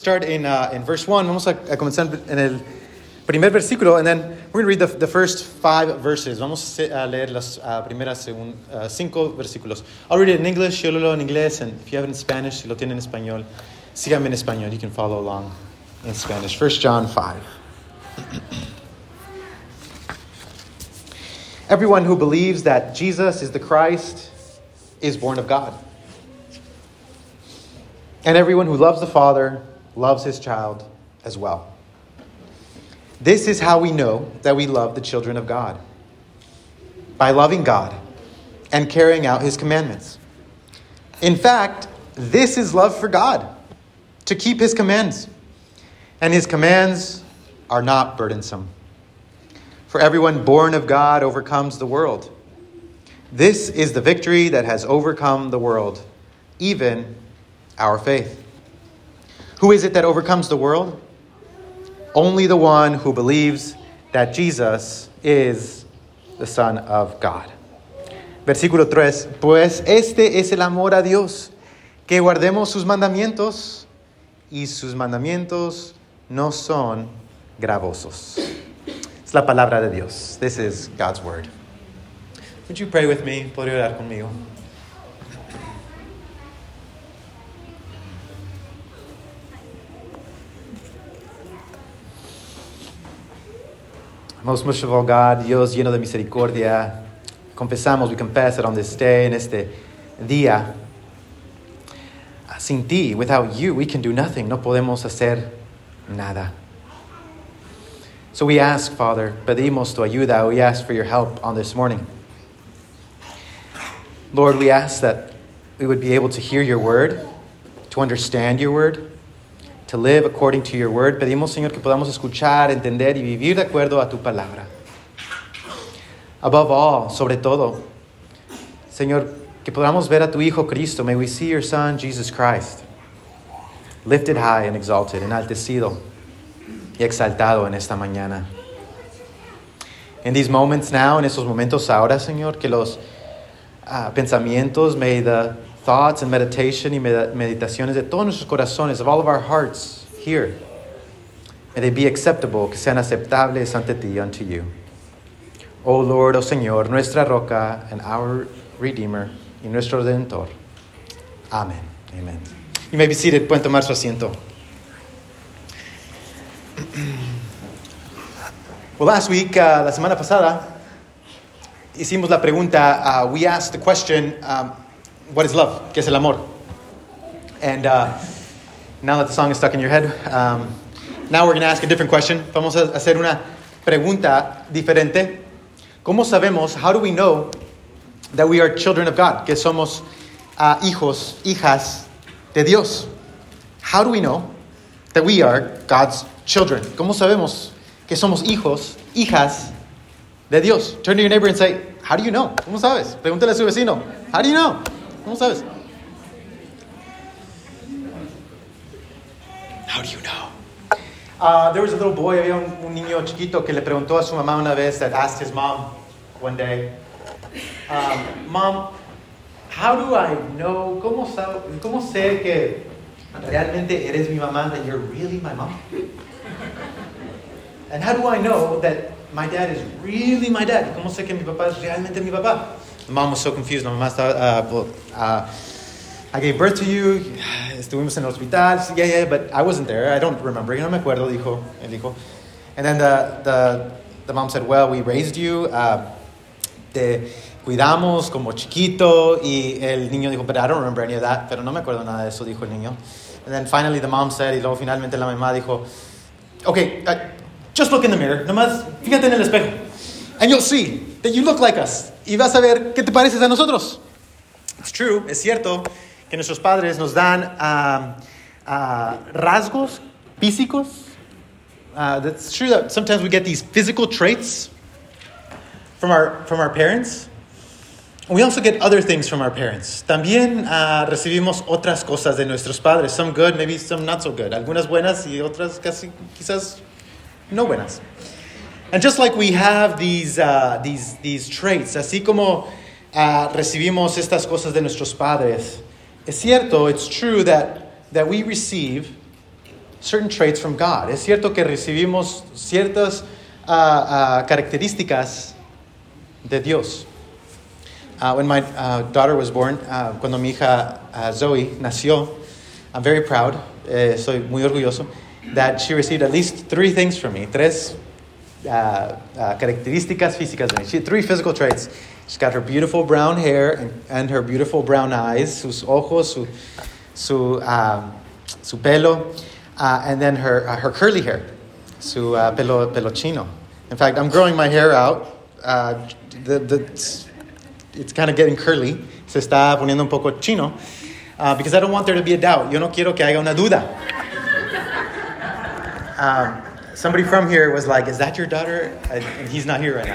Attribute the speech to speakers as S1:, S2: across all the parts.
S1: start in verse 1. Vamos a comenzar en el primer versículo, and then we're going to read the first 5 verses. Vamos a leer las primeras 5 versículos. I'll read it in English, yo lo leo en inglés, and if you have it in Spanish, si lo tienen en español, síganme en español. You can follow along in Spanish. 1 John 5. Everyone who believes that Jesus is the Christ is born of God. And everyone who loves the Father loves his child as well. This is how we know that we love the children of God. By loving God and carrying out his commandments. In fact, this is love for God, to keep his commands. And his commands are not burdensome. For everyone born of God overcomes the world. This is the victory that has overcome the world, even our faith. Who is it that overcomes the world? Only the one who believes that Jesus is the Son of God. Versículo 3. Pues este es el amor a Dios, que guardemos sus mandamientos, y sus mandamientos no son gravosos. Es la palabra de Dios. This is God's word. Would you pray with me? ¿Podría orar conmigo? Most merciful God, Dios lleno de misericordia, confesamos, we confess that on this day, en este día, sin ti, without you, we can do nothing. No podemos hacer nada. So we ask, Father, pedimos tu ayuda. We ask for your help on this morning. Lord, we ask that we would be able to hear your word, to understand your word, to live according to your word. Pedimos, Señor, que podamos escuchar, entender y vivir de acuerdo a tu palabra. Above all, sobre todo, Señor, que podamos ver a tu Hijo Cristo. May we see your Son, Jesus Christ, lifted high and exalted, enaltecido y exaltado en esta mañana. In these moments now, en estos momentos ahora, Señor, que los pensamientos, may the thoughts and meditation y meditaciones de todos nuestros corazones, of all of our hearts here, may they be acceptable, que sean aceptables ante ti, unto you. Oh Lord, oh Señor, nuestra roca and our Redeemer y nuestro Redentor. Amen. Amen. You may be seated. Pueden tomar su asiento. Well, last week, la semana pasada, hicimos la pregunta, we asked the question, what is love? ¿Qué es el amor? And now that the song is stuck in your head, now we're going to ask a different question. Vamos a hacer una pregunta diferente. ¿Cómo sabemos, how do we know that we are children of God? Que somos hijos, hijas de Dios. How do we know that we are God's children? ¿Cómo sabemos que somos hijos, hijas de Dios? Turn to your neighbor and say, how do you know? ¿Cómo sabes? Pregúntale a su vecino. How do you know? ¿Cómo sabes? How do you know? There was a little boy, había un niño chiquito que le preguntó a su mamá una vez, that asked his mom one day, Mom, how do I know, cómo sé que realmente eres mi mamá, that you're really my mom? And how do I know that my dad is really my dad? ¿Cómo sé que mi papá es realmente mi papá? The mom was so confused. La mamá estaba, I gave birth to you. Estuvimos en el hospital. Yeah, but I wasn't there. I don't remember. No me acuerdo, dijo. Él dijo. And then the mom said, well, we raised you. Te cuidamos como chiquito. Y el niño dijo, but I don't remember any of that. Pero no me acuerdo nada de eso, dijo el niño. And then finally the mom said, y luego finalmente la mamá dijo, okay, just look in the mirror. Nomás fíjate en el espejo. And you'll see that you look like us. Y vas a ver qué te pareces a nosotros. It's true, es cierto que nuestros padres nos dan rasgos físicos. That's true that sometimes we get these physical traits from our parents. We also get other things from our parents. También recibimos otras cosas de nuestros padres. Some good, maybe some not so good. Algunas buenas y otras quizás no buenas. And just like we have these traits, así como recibimos estas cosas de nuestros padres, es cierto, it's true that we receive certain traits from God. Es cierto que recibimos ciertas características de Dios. When my daughter was born, cuando mi hija Zoe nació, I'm very proud, soy muy orgulloso, that she received at least 3 things from me. 3 características físicas de mí. 3 physical traits. She's got her beautiful brown hair and her beautiful brown eyes, sus ojos, su pelo, and then her curly hair, su pelo chino. In fact, I'm growing my hair out. It's kind of getting curly. Se está poniendo un poco chino. Because I don't want there to be a doubt. Yo no quiero que haya una duda. Somebody from here was like, is that your daughter? And he's not here right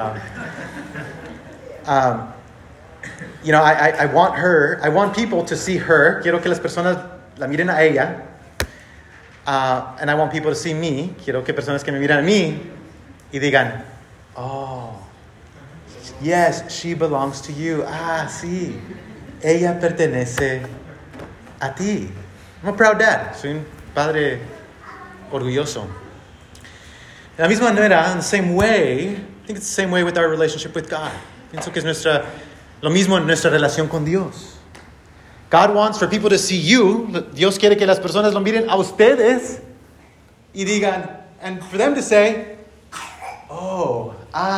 S1: now. I want people to see her. Quiero que las personas la miren a ella. And I want people to see me. Quiero que personas que me miran a mí y digan, oh, yes, she belongs to you. Sí. Ella pertenece a ti. I'm a proud dad. Soy un padre orgulloso. De la misma manera, in the same way, I think it's the same way with our relationship with God. Pienso que es lo mismo en nuestra relación con Dios. God wants for people to see you. Dios quiere que las personas lo miren a ustedes y digan, and for them to say, oh,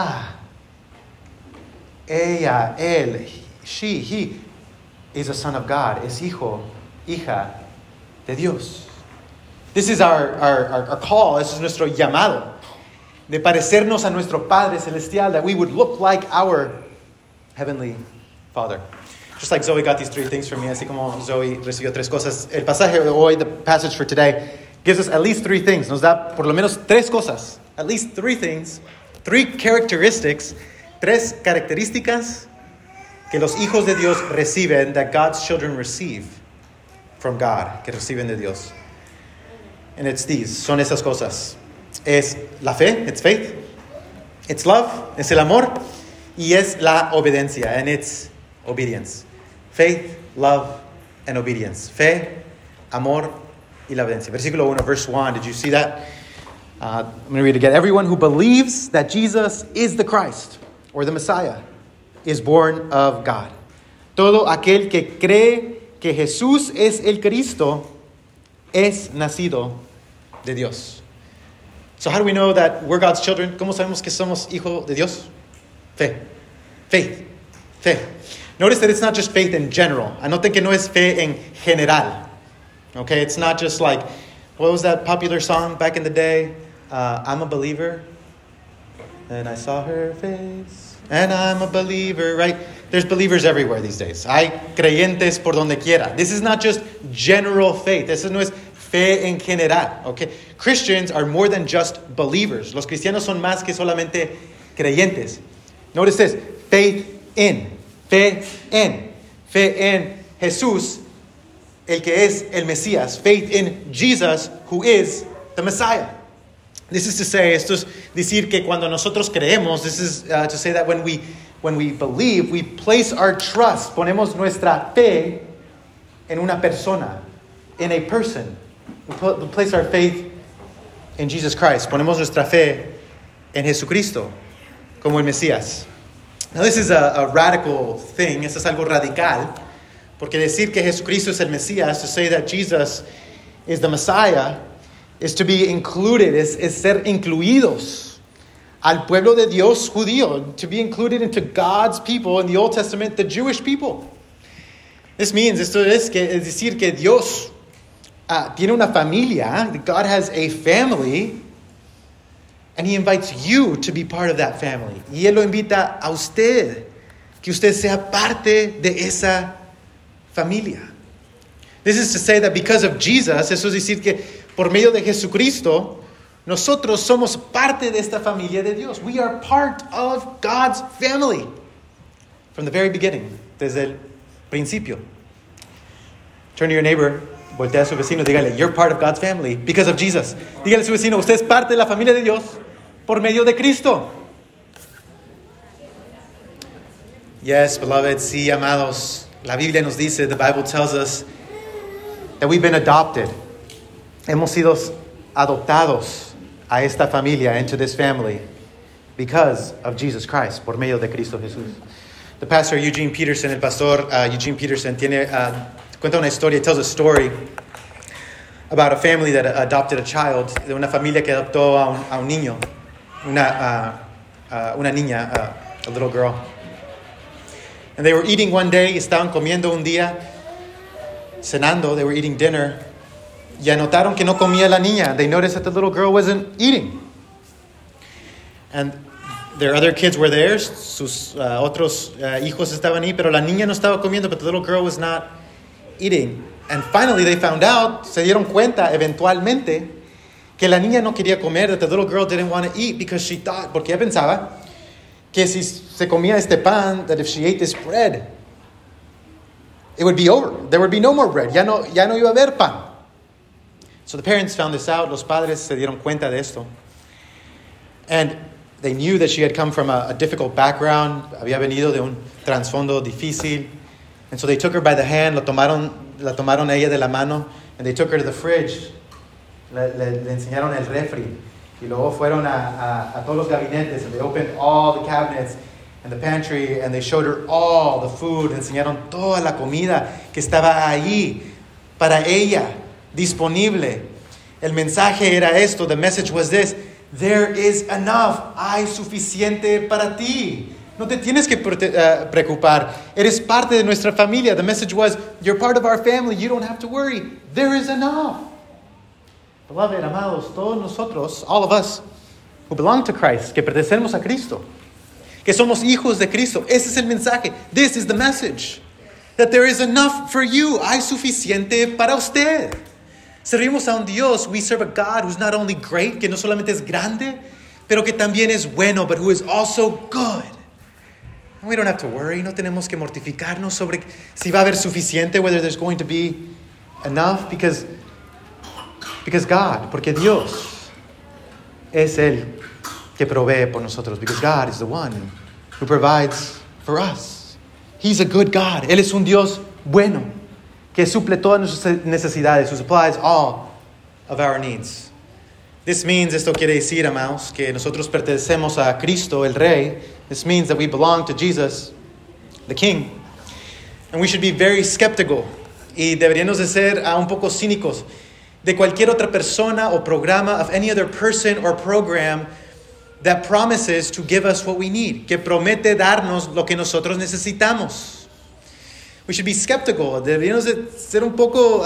S1: ella, él, she, he is a son of God, es hija de Dios. This is our call, this is nuestro llamado, de parecernos a nuestro Padre Celestial, that we would look like our Heavenly Father. Just like Zoe got these 3 things from me, así como Zoe recibió 3 cosas. El pasaje de hoy, the passage for today, gives us at least 3 things. Nos da por lo menos 3 cosas. At least 3 things, 3 characteristics, 3 características que los hijos de Dios reciben, that God's children receive from God, que reciben de Dios. And it's these, son esas cosas. Es la fe, it's faith. It's love, es el amor. Y es la obediencia, and it's obedience. Faith, love, and obedience. Fe, amor, y la obediencia. Versículo 1, verse 1, did you see that? I'm going to read it again. Everyone who believes that Jesus is the Christ, or the Messiah, is born of God. Todo aquel que cree que Jesús es el Cristo es nacido de Dios. So how do we know that we're God's children? ¿Cómo sabemos que somos hijos de Dios? Fe. Faith. Fe. Notice that it's not just faith in general. Anoten que no es fe en general. Okay, it's not just like, what was that popular song back in the day? I'm a believer, and I saw her face. And I'm a believer, right? There's believers everywhere these days. Hay creyentes por donde quiera. This is not just general faith. This no es fe en general, okay? Christians are more than just believers. Los cristianos son más que solamente creyentes. Notice this, faith in. Fe en Jesús, el que es el Mesías. Faith in Jesus, who is the Messiah. This is to say, esto es decir que cuando nosotros creemos, this is to say that when we believe, we place our trust, ponemos nuestra fe en una persona, in a person. We place our faith in Jesus Christ. Ponemos nuestra fe en Jesucristo, como el Mesías. Now this is a radical thing, esto es algo radical, porque decir que Jesucristo es el Mesías, to say that Jesus is the Messiah, is to be included, es ser incluidos al pueblo de Dios judío, to be included into God's people in the Old Testament, the Jewish people. This means, esto es decir que Dios tiene una familia, God has a family, and He invites you to be part of that family. Y Él lo invita a usted, que usted sea parte de esa familia. This is to say that because of Jesus, eso es decir que por medio de Jesucristo, nosotros somos parte de esta familia de Dios. We are part of God's family from the very beginning, desde el principio. Turn to your neighbor, voltea a su vecino, dígale, you're part of God's family because of Jesus. Dígale a su vecino, usted es parte de la familia de Dios por medio de Cristo. Yes, beloved, sí, amados. La Biblia nos dice, the Bible tells us that we've been adopted. hemos sido adoptados a esta familia, into this family, because of Jesus Christ, por medio de Cristo Jesús. The pastor Eugene Peterson, el pastor Eugene Peterson, cuenta una historia, tells a story about a family that adopted a child, de una familia que adoptó a un niño, una niña, a little girl. And they were eating one day, estaban comiendo un día, cenando, they were eating dinner, y anotaron que no comía la niña. They noticed that the little girl wasn't eating. And their other kids were there, sus otros hijos estaban ahí, pero la niña no estaba comiendo, but the little girl was not eating. And finally they found out, se dieron cuenta eventualmente, que la niña no quería comer, that the little girl didn't want to eat because she thought, porque ella pensaba que si se comía este pan, that if she ate this bread, it would be over. There would be no more bread. Ya no iba a haber pan. So the parents found this out. Los padres se dieron cuenta de esto. And they knew that she had come from a difficult background. Había venido de un trasfondo difícil. And so they took her by the hand. La tomaron a ella de la mano. And they took her to the fridge. Le enseñaron el refri. Y luego fueron a todos los gabinetes. And they opened all the cabinets and the pantry. And they showed her all the food. Enseñaron toda la comida que estaba ahí para ella, disponible. El mensaje era esto. The message was this. There is enough. Hay suficiente para ti. No te tienes que preocupar. Eres parte de nuestra familia. The message was, you're part of our family. You don't have to worry. There is enough. Beloved, amados, todos nosotros, all of us who belong to Christ, que pertenecemos a Cristo, que somos hijos de Cristo, ese es el mensaje. This is the message. That there is enough for you. Hay suficiente para usted. Servimos a un Dios. We serve a God who's not only great, que no solamente es grande, pero que también es bueno, but who is also good. And we don't have to worry. No tenemos que mortificarnos sobre si va a haber suficiente, whether there's going to be enough, because God, porque Dios es el que provee por nosotros, because God is the one who provides for us. He's a good God. Él es un Dios bueno, que suple todas nuestras necesidades, who supplies all of our needs. This means, esto quiere decir, amados, que nosotros pertenecemos a Cristo, el Rey. This means that we belong to Jesus, the King. And we should be very skeptical, y deberíamos de ser un poco cínicos, de cualquier otra persona o programa, of any other person or program that promises to give us what we need, que promete darnos lo que nosotros necesitamos. We should be skeptical. Deberíamos de ser un poco,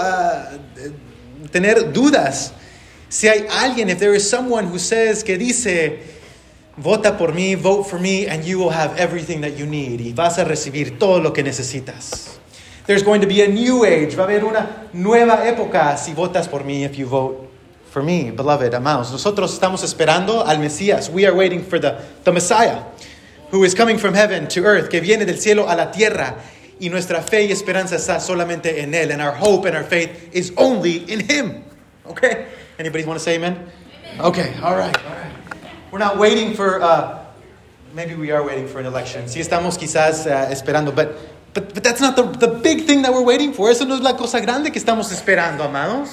S1: tener dudas. Si hay alguien, if there is someone who says, que dice, vota por mí, vote for me, and you will have everything that you need. Y vas a recibir todo lo que necesitas. There's going to be a new age. Va a haber una nueva época si votas por mí, if you vote for me. Beloved, amados, nosotros estamos esperando al Mesías. We are waiting for the Messiah, who is coming from heaven to earth, que viene del cielo a la tierra. Y nuestra fe y esperanza está solamente en Él. And our hope and our faith is only in Him. Okay? Anybody want to say amen? Amen. Okay, all right. We're not waiting for, maybe we are waiting for an election. Sí estamos quizás esperando, but that's not the big thing that we're waiting for. Eso no es la cosa grande que estamos esperando, amados.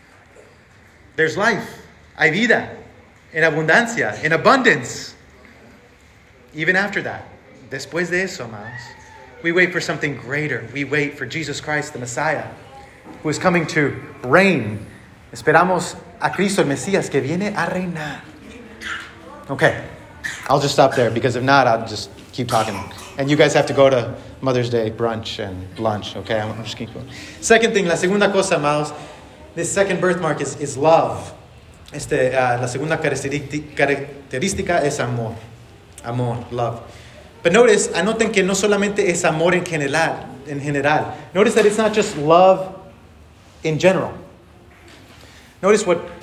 S1: There's life. Hay vida. En abundancia. In abundance. Even after that. Después de eso, amados. We wait for something greater. We wait for Jesus Christ, the Messiah, who is coming to reign. Esperamos a Cristo, el Mesías, que viene a reinar. Okay. I'll just stop there, because if not, I'll just keep talking. And you guys have to go to Mother's Day brunch and lunch, okay? I'm just keep going. Second thing, la segunda cosa, amados, this second birthmark is love. La segunda característica es amor. Amor, love. But notice, anoten que no solamente es amor en general. Notice that it's not just love in general. Notice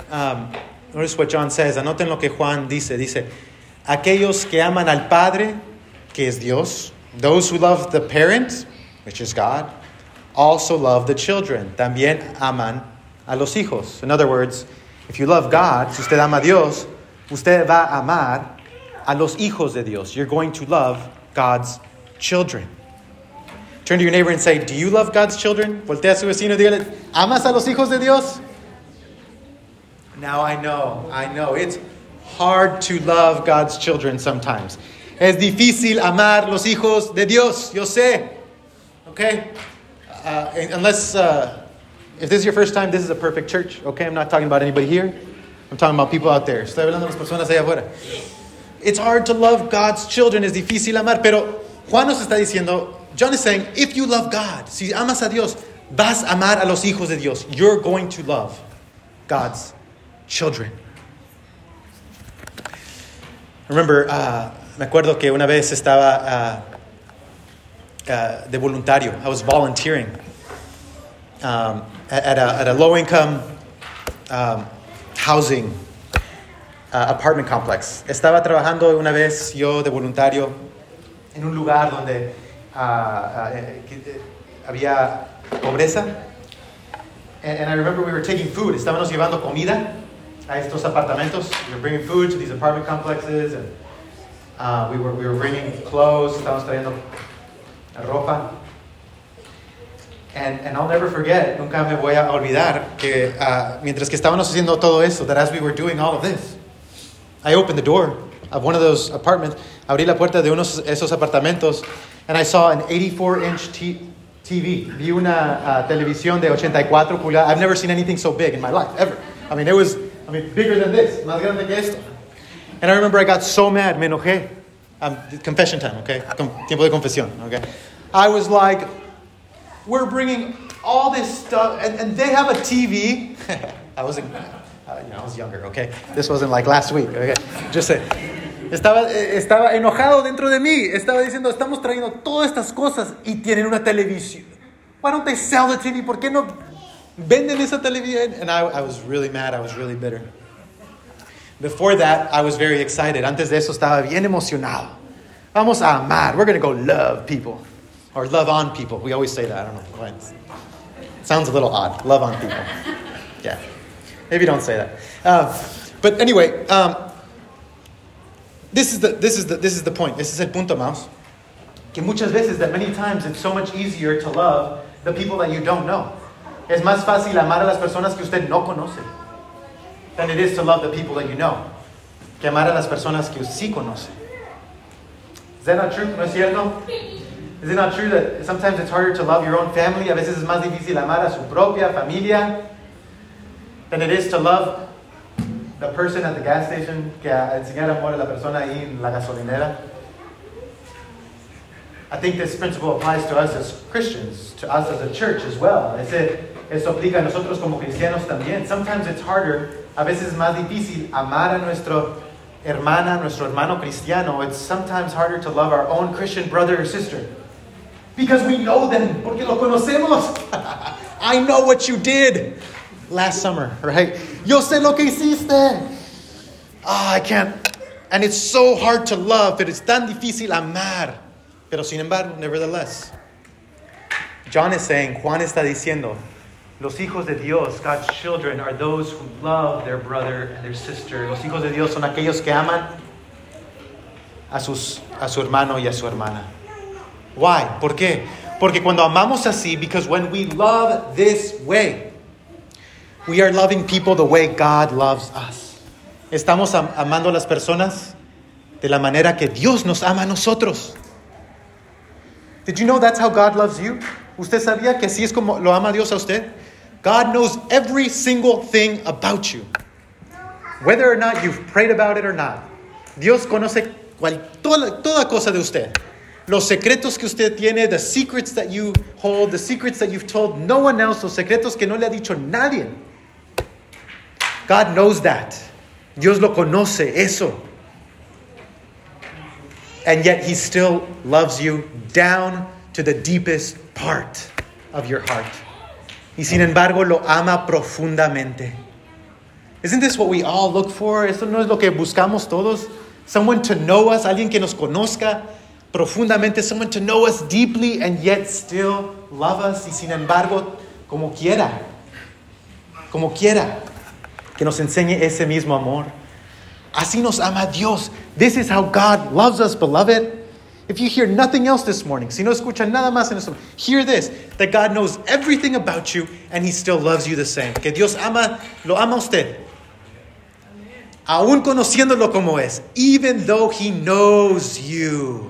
S1: what John says. Anoten lo que Juan dice. Dice, aquellos que aman al Padre, que es Dios, those who love the parent, which is God, also love the children. También aman a los hijos. In other words, if you love God, si usted ama a Dios, usted va a amar a los hijos de Dios. You're going to love God's children. Turn to your neighbor and say, do you love God's children? Voltea a su vecino y dígale, ¿amas a los hijos de Dios? Now I know. It's hard to love God's children sometimes. Es difícil amar los hijos de Dios, yo sé. Okay? Unless, if this is your first time, this is a perfect church. Okay? I'm not talking about anybody here. I'm talking about people out there. Estoy hablando de las personas allá afuera. It's hard to love God's children. Es difícil amar. Pero Juan nos está diciendo, John is saying, if you love God, si amas a Dios, vas a amar a los hijos de Dios. You're going to love God's children. Remember, me acuerdo que una vez estaba de voluntario. I was volunteering at a low-income housing apartment complex. Estaba trabajando una vez yo de voluntario en un lugar donde había pobreza. And I remember we were taking food. Estábamos llevando comida a estos apartamentos. We were bringing food to these apartment complexes, and we were bringing clothes. Estábamos trayendo ropa. And I'll never forget, nunca me voy a olvidar que mientras que estábamos haciendo todo eso, that as we were doing all of this, I opened the door of one of those apartments. Abrí la puerta de esos apartamentos, and I saw an 84-inch TV. Vi una televisión de 84 pulgadas. I've never seen anything so big in my life, ever. I mean, it was bigger than this. Más grande que esto. And I remember I got so mad, me enojé. Confession time, okay? Tiempo de confesión, okay? I was like, we're bringing all this stuff, and they have a TV. I was younger, okay? This wasn't like last week, okay? Just say. Estaba enojado dentro de mí. Estaba diciendo, estamos trayendo todas estas cosas y tienen una televisión. Why don't they sell the TV? ¿Por qué no venden esa televisión? And I was really mad. I was really bitter. Before that, I was very excited. Antes de eso estaba bien emocionado. Vamos a amar. We're going to go love people. Or love on people. We always say that. I don't know. It sounds a little odd. Love on people. Yeah. Maybe don't say that. But anyway, This is the point. This is el punto, Mouse. Que muchas veces, that many times, it's so much easier to love the people that you don't know. Es más fácil amar a las personas que usted no conoce than it is to love the people that you know. Que amar a las personas que sí conoce. Is that not true? ¿No es cierto? Is it not true that sometimes it's harder to love your own family? A veces es más difícil amar a su propia familia than it is to love the person at the gas station, que enseñar amor a la persona ahí en la gasolinera. I think this principle applies to us as Christians, to us as a church as well. Eso aplica a nosotros como cristianos también. Sometimes it's harder, a veces es más difícil amar a nuestro hermano cristiano. It's sometimes harder to love our own Christian brother or sister. Because we know them, porque lo conocemos. I know what you did last summer, right? Yo sé lo que hiciste. I can't. And it's so hard to love, pero es tan difícil amar. Pero sin embargo, nevertheless. John is saying, Juan está diciendo, los hijos de Dios, God's children, are those who love their brother and their sister. Los hijos de Dios son aquellos que aman a su hermano y a su hermana. Why? ¿Por qué? Porque cuando amamos así, because when we love this way, we are loving people the way God loves us. Estamos amando a las personas de la manera que Dios nos ama a nosotros. Did you know that's how God loves you? ¿Usted sabía que así es como lo ama Dios a usted? God knows every single thing about you. Whether or not you've prayed about it or not. Dios conoce toda cosa de usted. Los secretos que usted tiene, the secrets that you hold, the secrets that you've told no one else, los secretos que no le ha dicho nadie. God knows that. Dios lo conoce, eso. And yet He still loves you down to the deepest part of your heart. Y sin embargo lo ama profundamente. Isn't this what we all look for? ¿Eso no es lo que buscamos todos? Someone to know us, alguien que nos conozca profundamente, someone to know us deeply and yet still love us. Y sin embargo, como quiera, que nos enseñe ese mismo amor. Así nos ama Dios. This is how God loves us, beloved. If you hear nothing else this morning, si no escuchan nada más en esto, hear this, that God knows everything about you and He still loves you the same. Que Dios lo ama a usted aún conociéndolo como es, even though he knows you,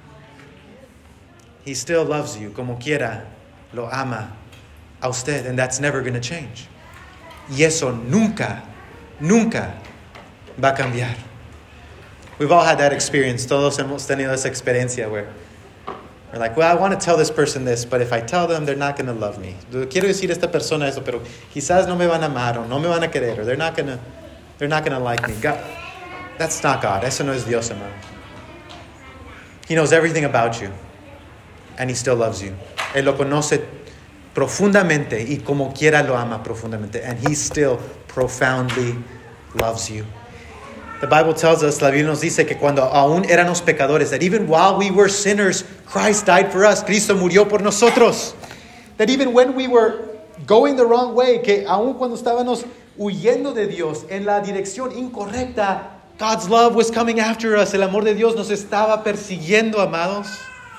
S1: he still loves you, como quiera, lo ama a usted, and that's never going to change. Y eso nunca va a cambiar. We've all had that experience. Todos hemos tenido esa experiencia where we're like, well, I want to tell this person this, but if I tell them, they're not going to love me. Quiero decir a esta persona eso, pero quizás no me van a amar o no me van a querer, or they're not going to like me. God, that's not God. Eso no es Dios, hermano. He knows everything about you, and he still loves you. Él lo conoce profundamente y como quiera lo ama profundamente, and he still profoundly loves you. The Bible tells us, la Biblia nos dice que cuando aún éramos pecadores, that even while we were sinners, Christ died for us. Cristo murió por nosotros. That even when we were going the wrong way, que aún cuando estábamos huyendo de Dios en la dirección incorrecta, God's love was coming after us. El amor de Dios nos estaba persiguiendo, amados.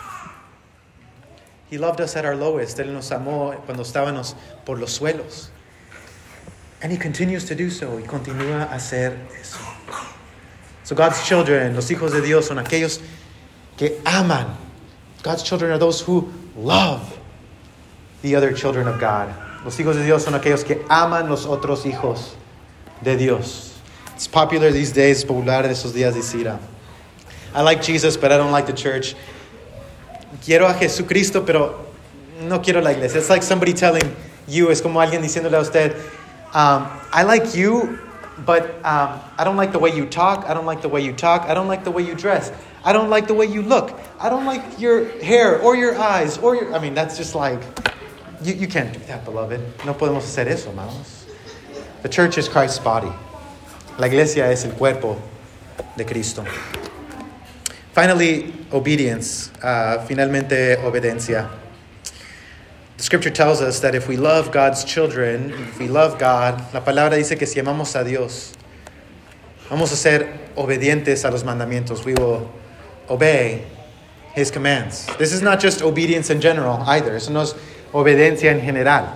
S1: He loved us at our lowest. Él nos amó cuando estábamos por los suelos. And he continues to do so. Y continúa a hacer eso. So God's children, los hijos de Dios, son aquellos que aman. God's children are those who love the other children of God. Los hijos de Dios son aquellos que aman los otros hijos de Dios. It's popular these days, popular de esos días decir, I like Jesus, but I don't like the church. Quiero a Jesucristo, pero no quiero la iglesia. It's like somebody telling you, es como alguien diciéndole a usted, I like you, but I don't like the way you talk. I don't like the way you talk. I don't like the way you dress. I don't like the way you look. I don't like your hair or your eyes or your... I mean, that's just like... You can't do that, beloved. No podemos hacer eso, hermanos. The church is Christ's body. La iglesia es el cuerpo de Cristo. Finally, obedience. Finalmente, obediencia. The scripture tells us that if we love God's children, if we love God, la palabra dice que si amamos a Dios, vamos a ser obedientes a los mandamientos. We will obey His commands. This is not just obedience in general either. Eso no es obediencia en general.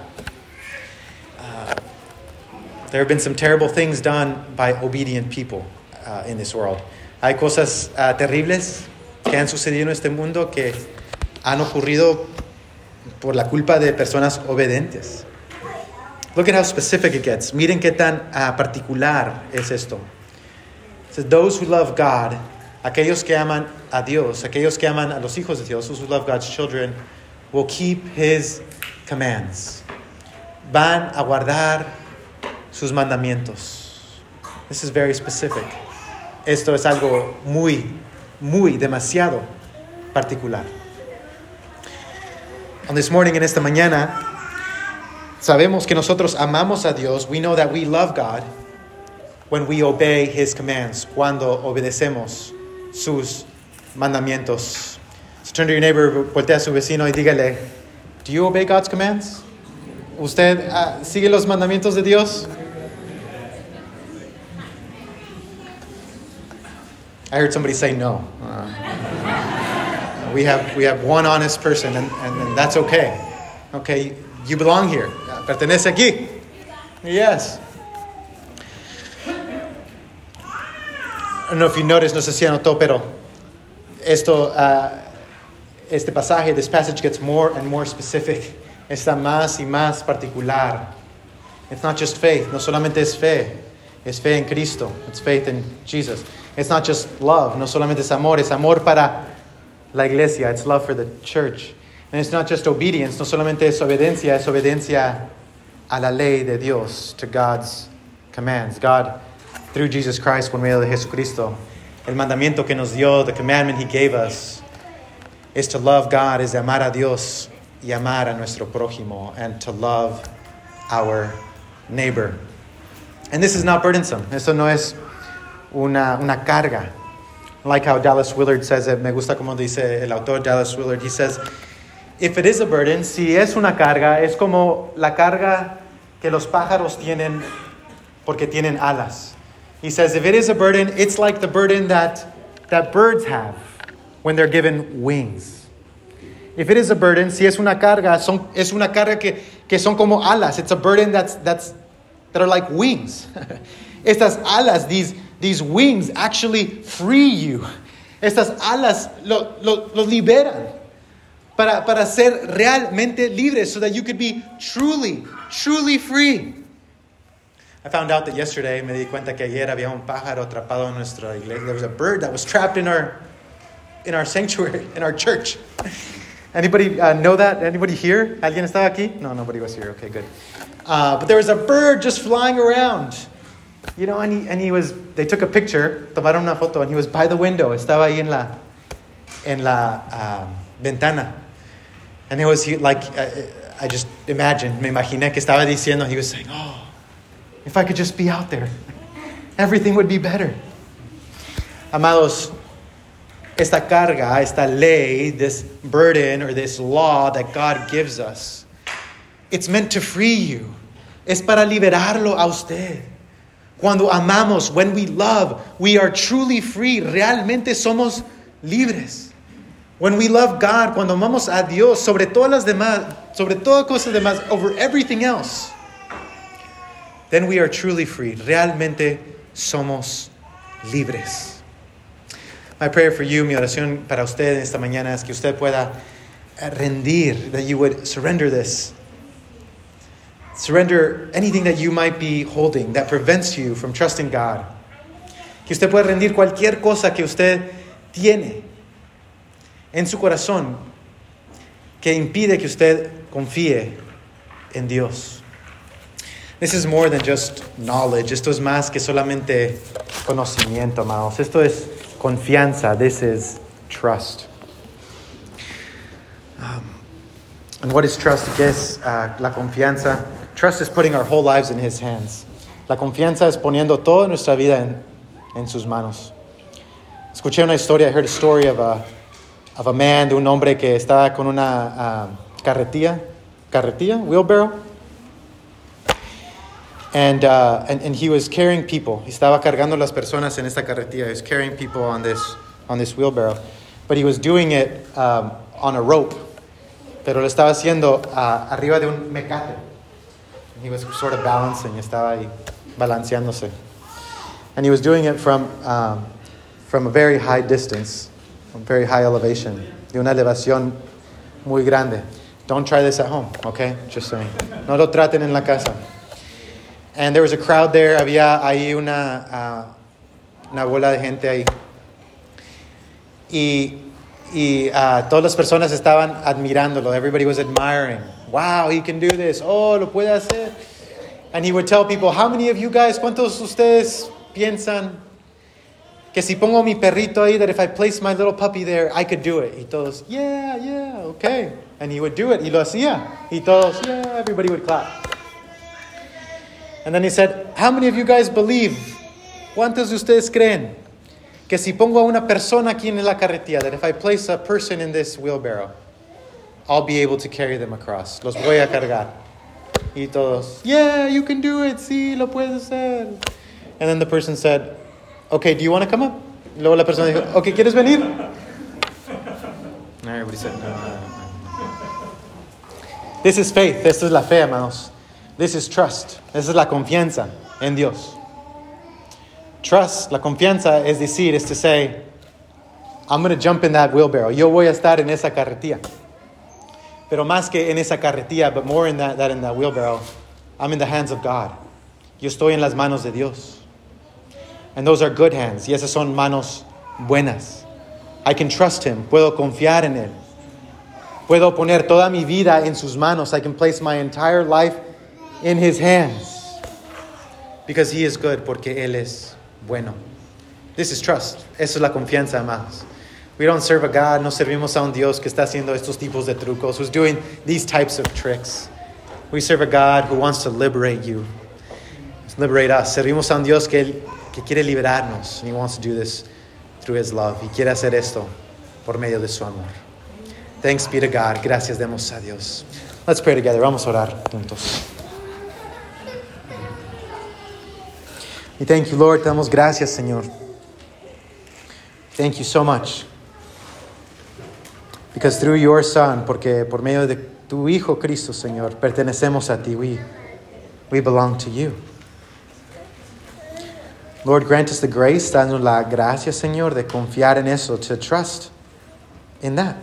S1: There have been some terrible things done by obedient people in this world. Hay cosas terribles que han sucedido en este mundo que han ocurrido por la culpa de personas obedientes. Look at how specific it gets. Miren qué tan particular es esto. It says, those who love God, aquellos que aman a Dios, aquellos que aman a los hijos de Dios, those who love God's children, will keep His commands. Van a guardar sus mandamientos. This is very specific. Esto es algo muy, demasiado particular. On this morning, en esta mañana, sabemos que nosotros amamos a Dios. We know that we love God when we obey His commands, cuando obedecemos sus mandamientos. So turn to your neighbor, voltea a su vecino y dígale, do you obey God's commands? ¿Usted sigue los mandamientos de Dios? I heard somebody say no. We have one honest person, and that's okay. Okay, you belong here. Pertenece aquí. Yes. I don't know if you noticed, no sé si anotó, pero este pasaje, this passage gets more and more specific. Está más y más particular. It's not just faith. No solamente es fe en Cristo. It's faith in Jesus. It's not just love. No solamente es amor para la iglesia. It's love for the church. And it's not just obedience. No solamente es obediencia a la ley de Dios, to God's commands. God, through Jesus Christ, por medio de Jesucristo, el mandamiento que nos dio, the commandment He gave us, is to love God, is de amar a Dios y amar a nuestro prójimo, and to love our neighbor. And this is not burdensome. Eso no es una carga. I like how Dallas Willard says it. Me gusta como dice el autor Dallas Willard. He says, if it is a burden, si es una carga, es como la carga que los pájaros tienen porque tienen alas. He says, if it is a burden, it's like the burden that birds have when they're given wings. If it is a burden, si es una carga, es una carga que son como alas. It's a burden that are like wings. Estas alas, These wings actually free you. Estas alas los liberan para ser realmente libres so that you could be truly, truly free. I found out that yesterday, me di cuenta que ayer había un pájaro atrapado en nuestra iglesia. There was a bird that was trapped in our sanctuary, in our church. Anybody know that? Anybody here? ¿Alguien estaba aquí? No, nobody was here. Okay, good. But there was a bird just flying around. You know, and he was, they took a picture, tomaron una foto, and he was by the window. Estaba ahí en la ventana. And it was I just imagined, me imaginé que estaba diciendo, he was saying, oh, if I could just be out there, everything would be better. Amados, esta carga, esta ley, this burden or this law that God gives us, it's meant to free you. Es para liberarlo a usted. Cuando amamos, when we love, we are truly free. Realmente somos libres. When we love God, cuando amamos a Dios sobre todas las demás, sobre todas cosas demás, over everything else, then we are truly free. Realmente somos libres. My prayer for you, mi oración para usted esta mañana es que usted pueda rendir, that you would surrender this. Surrender anything that you might be holding that prevents you from trusting God. Que usted pueda rendir cualquier cosa que usted tiene en su corazón que impide que usted confíe en Dios. This is more than just knowledge. Esto es más que solamente conocimiento, amados. Esto es confianza. This is trust. And what is trust? ¿Qué es la confianza? Trust is putting our whole lives in His hands. La confianza es poniendo toda nuestra vida en sus manos. Escuché una historia. I heard a story of a man, de un hombre que estaba con una carretilla, wheelbarrow. And he was carrying people. He estaba cargando las personas en esta carretilla. He was carrying people on this wheelbarrow. But he was doing it on a rope. Pero lo estaba haciendo arriba de un mecate. He was sort of balancing. Estaba ahí balanceándose. And he was doing it from a very high distance, a very high elevation. De una elevación muy grande. Don't try this at home, okay? Just saying. No lo traten en la casa. And there was a crowd there. Había ahí una bola de gente ahí. Y todas las personas estaban admirándolo. Everybody was admiring. Wow, he can do this. Oh, lo puede hacer. And he would tell people, how many of you guys, ¿cuántos de ustedes piensan que si pongo mi perrito ahí, that if I place my little puppy there, I could do it? Y todos, yeah, okay. And he would do it. Y lo hacía. Y todos, yeah, everybody would clap. And then he said, how many of you guys believe? ¿Cuántos de ustedes creen que si pongo a una persona aquí en la carretilla, that if I place a person in this wheelbarrow, I'll be able to carry them across? Los voy a cargar. Y todos, yeah, you can do it. Sí, lo puedes hacer. And then the person said, okay, do you want to come up? Y luego la persona dijo, okay, ¿quieres venir? And everybody said, no. This is faith. Esta es la fe, amados. This is trust. Esa es la confianza en Dios. Trust, la confianza es decir, is to say, I'm going to jump in that wheelbarrow. Yo voy a estar en esa carretilla. Pero más que en esa carretilla, but more in that in that wheelbarrow, I'm in the hands of God. Yo estoy en las manos de Dios. And those are good hands. Y esas son manos buenas. I can trust Him. Puedo confiar en Él. Puedo poner toda mi vida en sus manos. I can place my entire life in His hands. Because He is good, porque Él es bueno. This is trust. Eso es la confianza, amados. We don't serve a God, no servimos a un Dios que está haciendo estos tipos de trucos, who's doing these types of tricks. We serve a God who wants to liberate you. Liberate us. Servimos a un Dios que quiere liberarnos. And He wants to do this through His love. Y quiere hacer esto por medio de su amor. Thanks be to God. Gracias demos a Dios. Let's pray together. Vamos a orar juntos. Y thank you, Lord. Te damos gracias, Señor. Thank you so much. Because through your Son, porque por medio de tu Hijo Cristo, Señor, pertenecemos a ti. We belong to you. Lord, grant us the grace, danos la gracia, Señor, de confiar en eso, to trust in that.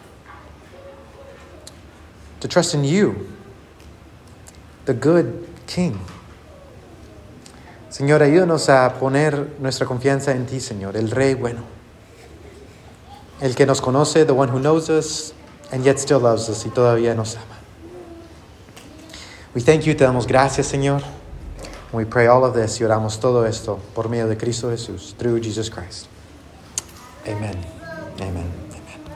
S1: To trust in you, the good King. Señor, ayúdanos a poner nuestra confianza en ti, Señor, el Rey bueno. El que nos conoce, the one who knows us, and yet still loves us, y todavía nos ama. We thank you, te damos gracias, Señor. We pray all of this y oramos todo esto por medio de Cristo Jesús, through Jesus Christ. Amen. Amen.